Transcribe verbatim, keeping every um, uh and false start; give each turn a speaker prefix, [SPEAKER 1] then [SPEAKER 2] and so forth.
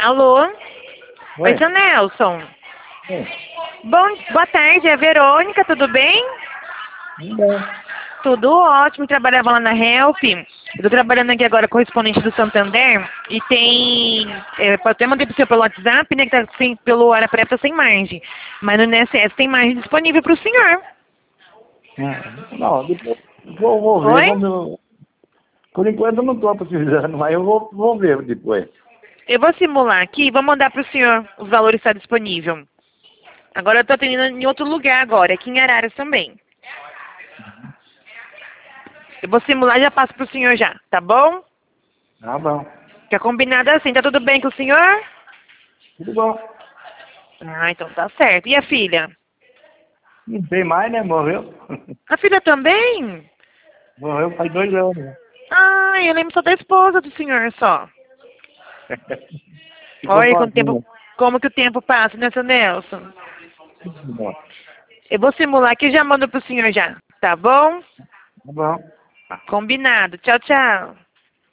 [SPEAKER 1] Alô?
[SPEAKER 2] Oi.
[SPEAKER 1] Oi, seu Nelson.
[SPEAKER 2] Sim.
[SPEAKER 1] Bom, boa tarde, é a Verônica, tudo bem?
[SPEAKER 2] Tudo bem.
[SPEAKER 1] Tudo ótimo, trabalhava lá na Help. Eu tô trabalhando aqui agora correspondente do Santander e tem. É, eu até mandei pro seu pelo WhatsApp, né? Que tá sem, pelo área preta sem margem. Mas no I N S S tem margem disponível pro senhor.
[SPEAKER 2] Ah, não, depois vou, vou ver,
[SPEAKER 1] Oi?
[SPEAKER 2] vamos, por enquanto eu não estou precisando, mas eu vou, vou ver depois.
[SPEAKER 1] Eu vou simular aqui e vou mandar pro senhor os valores que está disponível. Agora eu tô atendendo em outro lugar agora, aqui em Araras também. Eu vou simular e já passo pro senhor já, tá bom?
[SPEAKER 2] Tá bom.
[SPEAKER 1] Fica combinado assim, tá tudo bem com o senhor?
[SPEAKER 2] Tudo bom.
[SPEAKER 1] Ah, então tá certo. E a filha?
[SPEAKER 2] Não tem mais, né? Morreu.
[SPEAKER 1] A filha também?
[SPEAKER 2] Morreu faz dois anos. Né?
[SPEAKER 1] Ah, eu lembro só da esposa do senhor só.
[SPEAKER 2] Ficou
[SPEAKER 1] Olha como o tempo,
[SPEAKER 2] sozinha.
[SPEAKER 1] como que o tempo passa, né, seu Nelson?
[SPEAKER 2] Tudo bom.
[SPEAKER 1] Eu vou simular aqui e já mando pro senhor já, tá bom?
[SPEAKER 2] Tá bom.
[SPEAKER 1] Combinado. Tchau, tchau.